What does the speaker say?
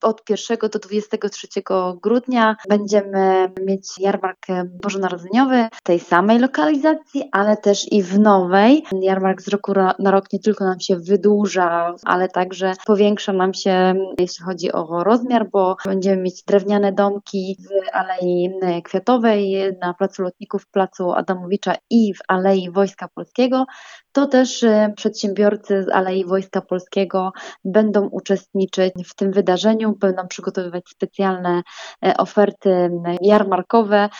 Od 1 do 23 grudnia będziemy mieć jarmark bożonarodzeniowy w tej samej lokalizacji, ale też i w nowej. Jarmark z roku na rok nie tylko nam się wydłuża, ale także powiększa nam się, jeśli chodzi o rozmiar, bo będziemy mieć drewniane domki w Alei Kwiatowej, na Placu Lotników, Placu Adamowicza i w Alei Wojska Polskiego. To też przedsiębiorcy z Alei Wojska Polskiego będą uczestniczyć w tym wydarzeniu, będą przygotowywać specjalne oferty jarmarkowe.